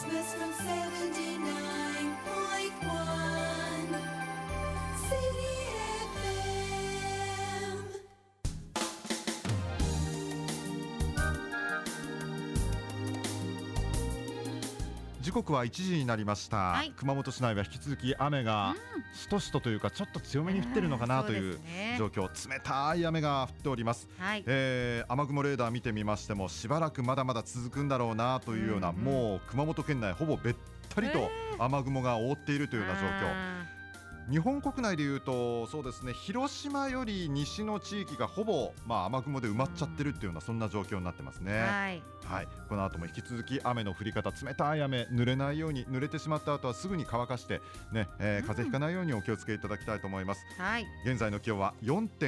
Dismissed from 79.1 City FM。 時刻は1時になりました、 はい、 熊本市内は引き続き雨がしとしとというかちょっと強めに降ってるのかなという状況、冷たい雨が降っております、 はい、 雨雲レーダー見てみましてもしばらくまだまだ続くんだろうなというような、もう熊本県内ほぼべったりと雨雲が覆っているというような状況、日本国内でいうとそうですね、広島より西の地域がほぼ、雨雲で埋まっちゃってるっていうような、そんな状況になってますね。 はいはい、この後も引き続き雨の降り方、冷たい雨、濡れないように、濡れてしまった後はすぐに乾かして、ね風邪ひかないようにお気をつけいただきたいと思います、 はい、 現在の気温は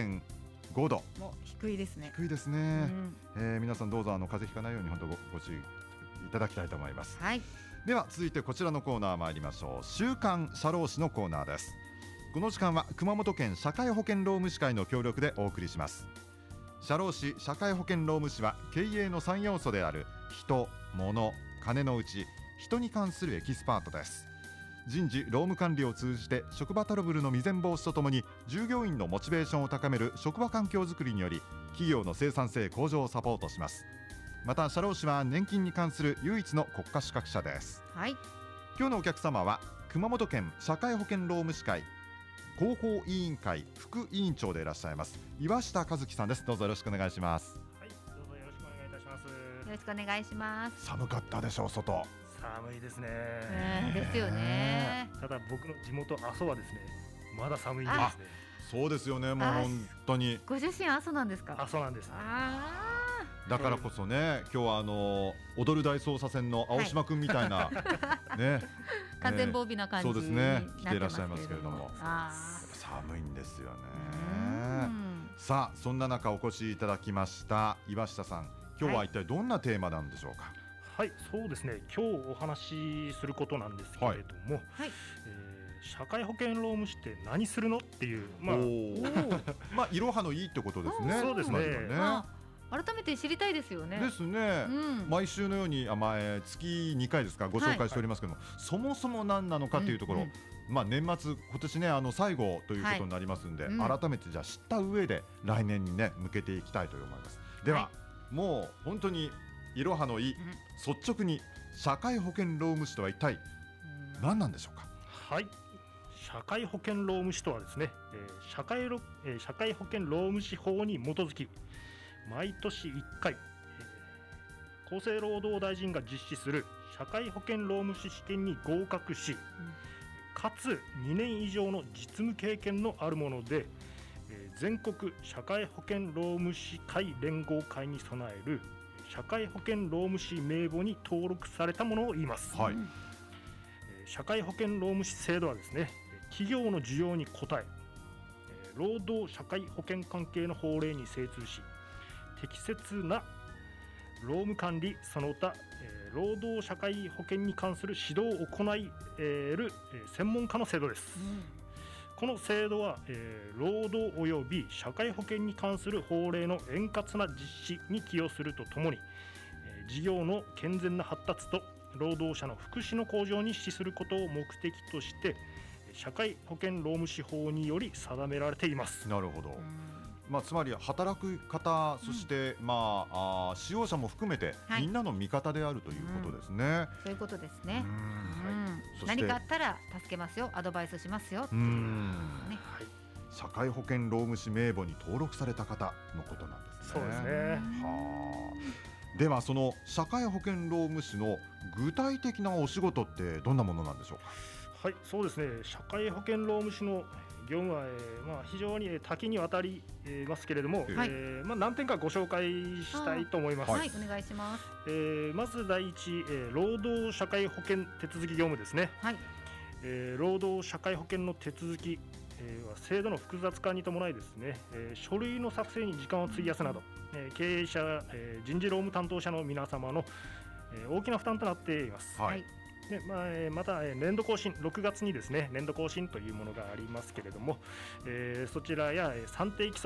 4.5 度、 もう低いですね。 低いですね、皆さんどうぞ風邪ひかないように本当 ご注意いただきたいと思います、 はい、 では続いてこちらのコーナー参りましょう。週刊社労士のコーナーです。この時間は熊本県社会保険労務士会の協力でお送りします。社労士社会保険労務士は経営の3要素である人、物、金のうち人に関するエキスパートです。人事労務管理を通じて職場トラブルの未然防止とともに従業員のモチベーションを高める職場環境づくりにより企業の生産性向上をサポートします。また社労士は年金に関する唯一の国家資格者です、 はい、 今日のお客様は熊本県社会保険労務士会広報委員会副委員長でいらっしゃいます岩下和樹さんです。どうぞよろしくお願いします。 はい、どうぞよろしくお願いいたします。よろしくお願いします。 寒かったでしょう、外。 寒いですね、 ですよね。 ただ僕の地元阿蘇はですね、まだ寒いんですね。 そうですよね、もう本当に。 ご出身阿蘇なんですか。 阿蘇なんですね。 だからこそね、今日は踊る大捜査線の青島くんみたいな、ね、 完全防備な感じにそうですね、来ていらっしゃいますけれども、寒いんですよね。さあ、そんな中お越しいただきました岩下さん、今日は一体どんなテーマなんでしょうか。 はい、そうですね、今日お話しすることなんですけれども、社会保険労務士って何するのっていう、 いろはのいいってことですね。 そうですね。 改めて知りたいですよね。 ですね、毎週のように月2回ですかご紹介しておりますけども、そもそも何なのかというところ、年末今年ね最後ということになりますんで、改めてじゃあ知った上で来年にね向けていきたいと思います。では、もう本当にいろはのいい、率直に社会保険労務士とは一体何なんでしょうか。 はい、社会保険労務士とはですね、社会保険労務士法に基づき毎年1回、厚生労働大臣が実施する社会保険労務士試験に合格し、かつ2年以上の実務経験のあるもので、全国社会保険労務士会連合会に備える社会保険労務士名簿に登録されたものを言います、社会保険労務士制度はですね、企業の需要に応え、労働社会保険関係の法令に精通し、適切な労務管理その他、労働社会保険に関する指導を行える専門家の制度です、この制度は、労働及び社会保険に関する法令の円滑な実施に寄与するとともに、事業の健全な発達と労働者の福祉の向上に資することを目的として社会保険労務士法により定められています。 なるほど、つまり働く方、そして、使用者も含めて、みんなの味方であるということですね、 そういうことですね、何かあったら助けますよ、アドバイスしますよっていうね、 社会保険労務士名簿に登録された方のことなんですね。 そうですね。 ではその社会保険労務士の具体的なお仕事ってどんなものなんでしょうか。 はい、そうですね、社会保険労務士の業務は、非常に多岐にわたりますけれども、何点かご紹介したいと思います。 はい、お願いします。 まず第一、労働社会保険手続き業務ですね、労働社会保険の手続き、は制度の複雑化に伴いですね、書類の作成に時間を費やすなど、経営者、人事労務担当者の皆様の、大きな負担となっています。でまた年度更新、6月にですね年度更新というものがありますけれども、そちらや算定基礎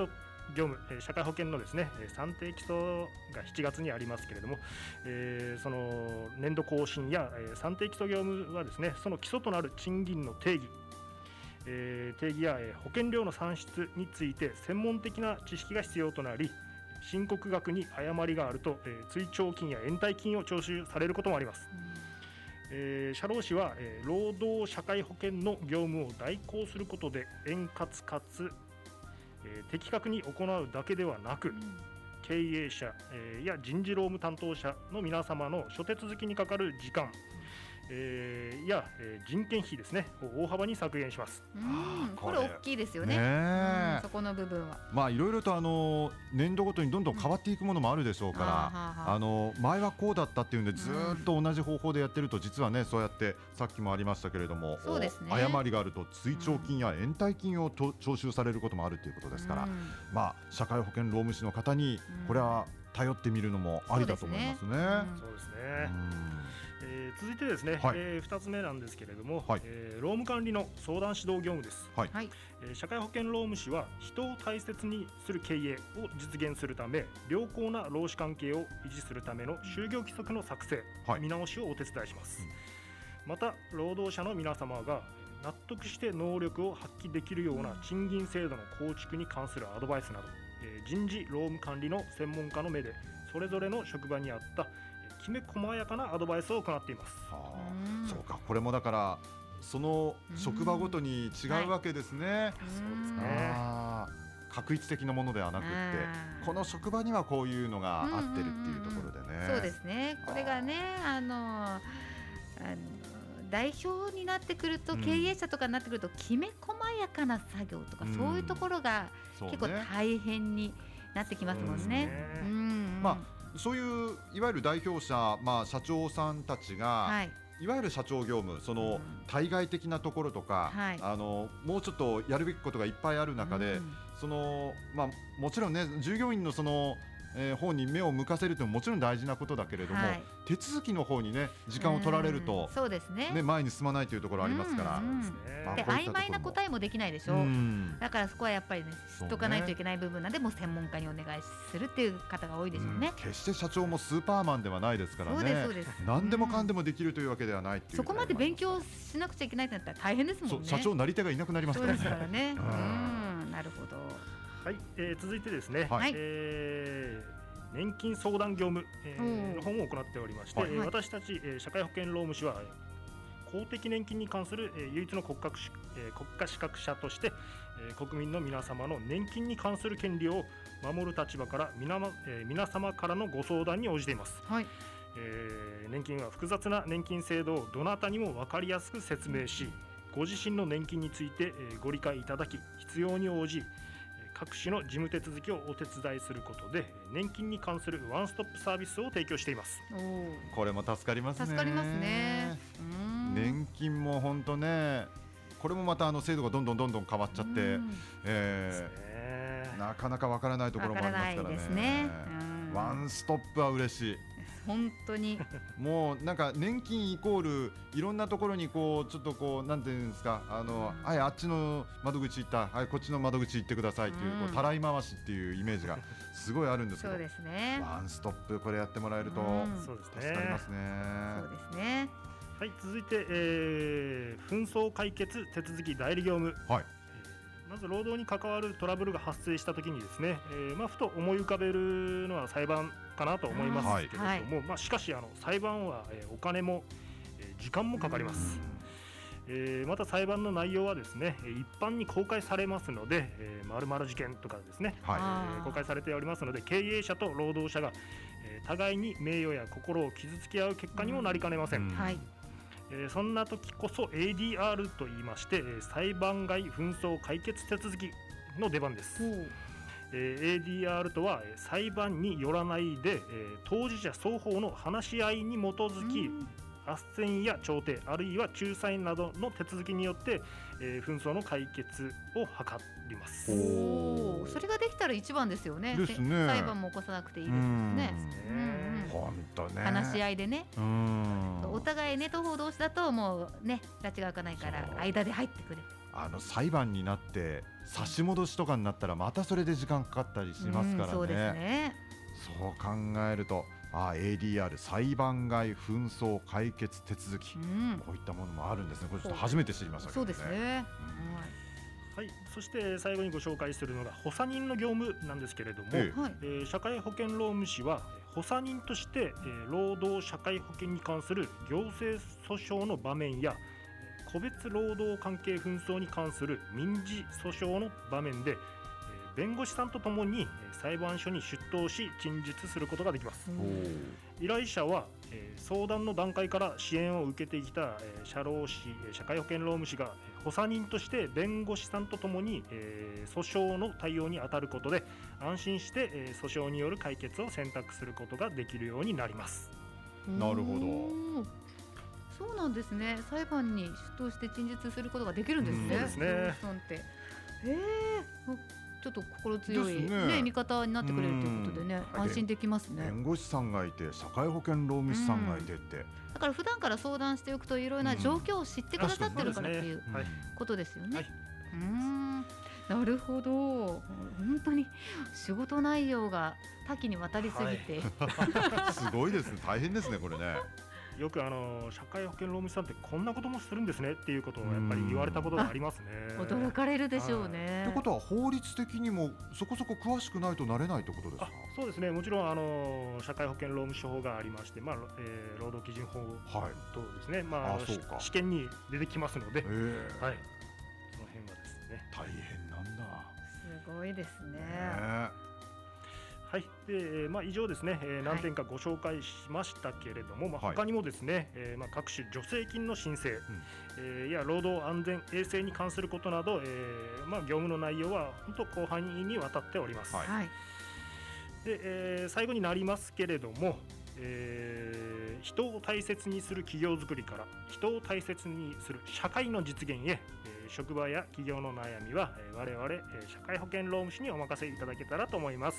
業務、社会保険のですね、算定基礎が7月にありますけれども、その年度更新や、算定基礎業務はですね、その基礎となる賃金の定義や、保険料の算出について専門的な知識が必要となり、申告額に誤りがあると、追徴金や延滞金を徴収されることもあります。社労士は、労働社会保険の業務を代行することで円滑かつ、的確に行うだけではなく、経営者、や人事労務担当者の皆様の諸手続きにかかる時間、や、人件費ですねを大幅に削減します。 これ大きいですよね。そこの部分は。 まあいろいろと年度ごとにどんどん変わっていくものもあるでしょうから、前はこうだったっていうんでずっと同じ方法でやってると、実はねそうやってさっきもありましたけれども、 そうですね、 誤りがあると追徴金や延滞金を徴収されることもあるということですから、まあ社会保険労務士の方にこれは頼ってみるのもありだと思いますね。 そうですね。続いてですね、2つ目なんですけれども、労務管理の相談指導業務です。社会保険労務士は人を大切にする経営を実現するため、良好な労使関係を維持するための就業規則の作成、見直しをお手伝いします。また労働者の皆様が納得して能力を発揮できるような賃金制度の構築に関するアドバイスなど、人事労務管理の専門家の目でそれぞれの職場に合ったきめ細やかなアドバイスを行っています。 そうか、これもだからその職場ごとに違うわけですね。 そうですね。 画一的なものではなくって、この職場にはこういうのが合ってるっていうところでね。 そうですね。これがね、代表になってくると、経営者とかになってくるときめ細やかな作業とか、そういうところが結構大変になってきますもんね。 そういういわゆる代表者、社長さんたちが、いわゆる社長業務、その対外的なところとか、もうちょっとやるべきことがいっぱいある中で、もちろんね従業員のその方に目を向かせるというのももちろん大事なことだけれども、手続きの方にね時間を取られると、 そうですね、 前に進まないというところありますから、 で曖昧な答えもできないでしょ。だからそこはやっぱりね知っとかないといけない部分なんで、もう専門家にお願いするっていう方が多いでしょうね。 決して社長もスーパーマンではないですからね。何でもかんでもできるというわけではないっていう。 そこまで勉強しなくちゃいけないってなったら大変ですもんね。 社長なり手がいなくなりますからね。 そうですからね。なるほど。 はい、続いてですね、年金相談業務、の方も行っておりまして、私たち、社会保険労務士は公的年金に関する、唯一の国家資格者として、国民の皆様の年金に関する権利を守る立場から皆様からのご相談に応じています。年金は複雑な年金制度をどなたにも分かりやすく説明し、ご自身の年金について、ご理解いただき、必要に応じ各種の事務手続きをお手伝いすることで、年金に関するワンストップサービスを提供しています。 これも助かりますね。 助かりますね。 年金も本当ね、これもまた制度がどんどん変わっちゃって、なかなかわからないところもありますからね。ワンストップは嬉しい。 本当にもうなんか年金イコールいろんなところにこうちょっとこうなんていうんですか、あっちの窓口行った、こっちの窓口行ってくださいっていう、たらい回しっていうイメージがすごいあるんですけど、 そうですね、 ワンストップこれやってもらえると助かりますね。 そうですね。 はい、続いて、紛争解決手続き代理業務。まず労働に関わるトラブルが発生したときにですね、ふと思い浮かべるのは裁判かなと思いますけれども、しかし裁判は、お金も、時間もかかります。また裁判の内容はですね一般に公開されますので、〇〇事件とかですね、公開されておりますので、経営者と労働者が、互いに名誉や心を傷つけ合う結果にもなりかねません。そんな時こそ ADR と言いまして、裁判外紛争解決手続きの出番です。ADR とは裁判によらないで、当事者双方の話し合いに基づき、斡旋や調停あるいは仲裁などの手続きによって、紛争の解決を図ります。 それができたら一番ですよね。裁判も起こさなくていいですね。 本当ね、 話し合いでね、お互いネット報同士だともうね拉致が開かないから間で入ってくれ裁判になって差し戻しとかになったらまたそれで時間かかったりしますからね。 そうですね。 そう考えるとADR 裁判外紛争解決手続き、こういったものもあるんですね。これちょっと初めて知りましたけどね。 そうですね。 はい、そして最後にご紹介するのが補佐人の業務なんですけれども、社会保険労務士は補佐人として、労働社会保険に関する行政訴訟の場面や個別労働関係紛争に関する民事訴訟の場面で、弁護士さんとともに裁判所に出頭し陳述することができます。依頼者は相談の段階から支援を受けてきた社労士、社会保険労務士が補佐人として弁護士さんとともに訴訟の対応に当たることで安心して訴訟による解決を選択することができるようになります。 なるほど。 そうなんですね。裁判に出頭して陳述することができるんですね。 そうですね。 弁護士さんってちょっと心強い、 ですね、 味方になってくれるということでね、安心できますね。 弁護士さんがいて社会保険労務士さんがいてって、 だから普段から相談しておくといろいろな状況を知ってくださってるからっていうことですよね。なるほど。本当に仕事内容が多岐にわたりすぎて、 すごいですね。大変ですねこれね。 よく社会保険労務士さんってこんなこともするんですねっていうことをやっぱり言われたことがありますね。 驚かれるでしょうね。 ということは法律的にもそこそこ詳しくないとなれないってことですか？ そうですね。もちろん社会保険労務士法がありまして、労働基準法とですね、試験に出てきますので、その辺はですね大変なんだ。 すごいですね。 はい、で以上ですね、何点かご紹介しましたけれども、他にもですね、各種助成金の申請、や労働安全衛生に関することなど、業務の内容は本当広範囲にわたっております。で最後になりますけれども、人を大切にする企業づくりから人を大切にする社会の実現へ、職場や企業の悩みは、我々、社会保険労務士にお任せいただけたらと思います。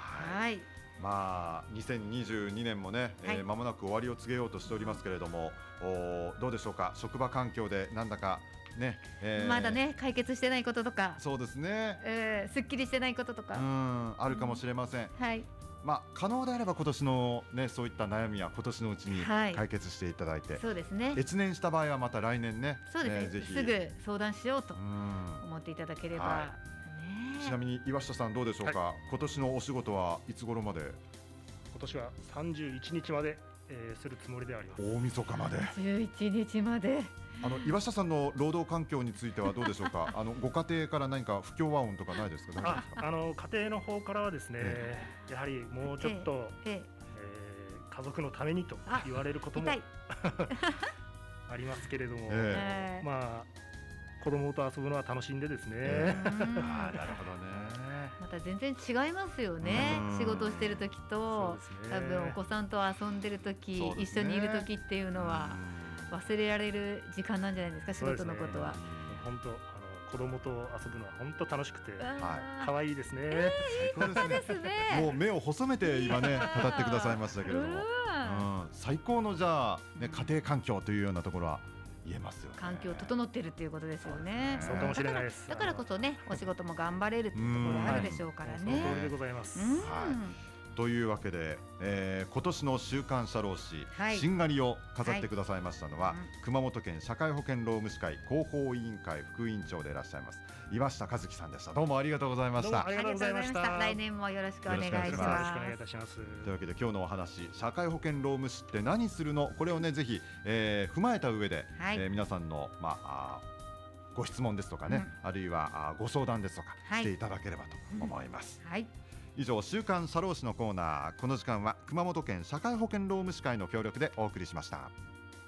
2022年もね、間もなく終わりを告げようとしておりますけれども、どうでしょうか。職場環境でなんだかね、 まだね解決してないこととか、 そうですね、 すっきりしてないこととかあるかもしれません。可能であれば今年のねそういった悩みは今年のうちに解決していただいて、 そうですね。 越年した場合はまた来年ね、 そうですね、 ぜひすぐ相談しようと思っていただければ。 ちなみに岩下さんどうでしょうか。今年のお仕事はいつ頃まで？ 今年は31日まで、するつもりであります。 大晦日まで。 11日まで。 岩下さんの労働環境についてはどうでしょうか。ご家庭から何か不協和音とかないですか？ 家庭の方からはですね、やはりもうちょっと、家族のためにと言われることもありますけれども、子供と遊ぶのは楽しんでですね。 なるほどね。 また全然違いますよね。仕事をしてる時と、多分お子さんと遊んでる時、一緒にいる時っていうのは忘れられる時間なんじゃないですか。仕事のことは。 本当子供と遊ぶのは本当楽しくて可愛いですね。 いいことですね。 もう目を細めて今ね語ってくださいましたけれども、最高のじゃあね家庭環境というようなところは言えますよね。 環境整ってるっていうことですよね。 そうかもしれないです。 だからこそね、お仕事も頑張れるっていうところあるでしょうからね。 その通りでございます。 というわけで、今年の週刊社労士、しんがりを飾ってくださいましたのは、熊本県社会保険労務士会広報委員会副委員長でいらっしゃいます岩下和樹さんでした。どうもありがとうございました。 ありがとうございました。 来年もよろしくお願いします。 よろしくお願いいたします。 というわけで今日のお話、社会保険労務士って何するの、これをねぜひ、踏まえた上で、皆さんのご質問ですとかね、あるいはご相談ですとかしていただければと思います。以上、週刊社労士のコーナー。この時間は熊本県社会保険労務士会の協力でお送りしました。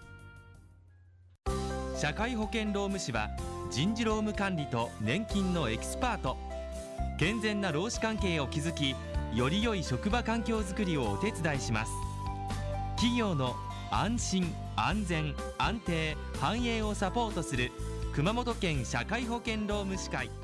社会保険労務士は人事労務管理と年金のエキスパート。健全な労使関係を築き、より良い職場環境づくりをお手伝いします。企業の安心安全安定繁栄をサポートする熊本県社会保険労務士会。